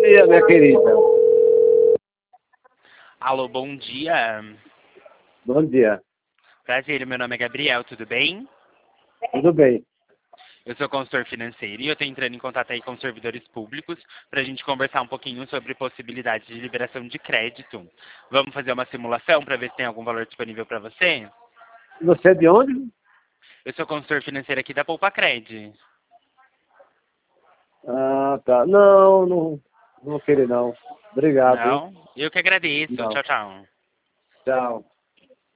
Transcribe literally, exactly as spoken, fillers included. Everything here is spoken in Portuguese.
dia, minha querida. Alô, bom dia. Bom dia. Prazer, meu nome é Gabriel, tudo bem? Tudo bem. Eu sou consultor financeiro e eu estou entrando em contato aí com os servidores públicos para a gente conversar um pouquinho sobre possibilidades de liberação de crédito. Vamos fazer uma simulação para ver se tem algum valor disponível para você? Você é de onde? Eu sou consultor financeiro aqui da Poupa Cred. Ah, tá. Não, não, não vou querer não. Obrigado, hein? Não? Eu que agradeço. Não. Tchau, tchau. Tchau.